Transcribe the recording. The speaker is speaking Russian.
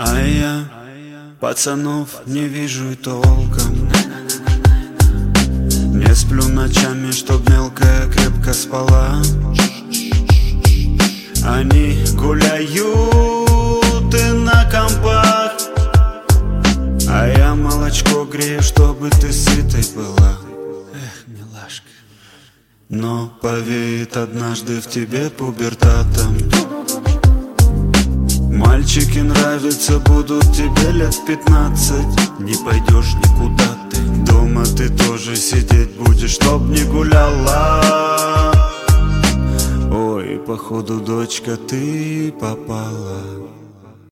А я пацанов не вижу и толком. Не сплю ночами, чтоб мелкая крепко спала. Они гуляют и на компах, а я молочко грею, чтобы ты сытой была. Эх, милашка. Но повеет однажды в тебе пубертатом. Мальчики нравятся будут тебе лет 15. Не пойдешь никуда ты, дома ты тоже сидеть будешь, чтоб не гуляла. Ой, походу, дочка, ты попала.